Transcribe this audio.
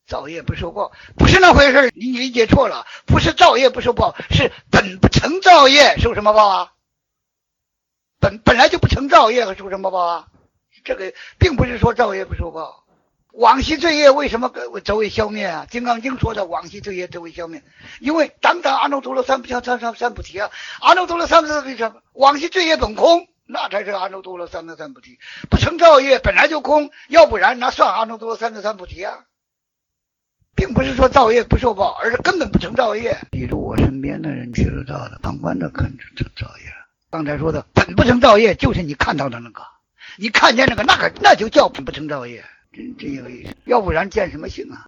造业不受报，不是那回事，你理解错了，不是造业不受报，是本不成造业受什么报啊？本来就不成造业，受什么报啊？这个并不是说造业不受报。往昔罪业为什么则为消灭啊？《金刚经》说的往昔罪业则为消灭，因为当阿耨多罗三菩提啊，阿耨多罗三菩提什么？往昔罪业本空，那才是阿耨多罗三菩提。不成造业本来就空，要不然那算阿耨多罗三菩提啊。并不是说造业不受报，而是根本不成造业。比如我身边的人学得到的，旁观的可能成造业了。刚才说的本不成造业，就是你看到的那个，你看见那个，那就叫本不成造业。真有意思，要不然见什么性啊？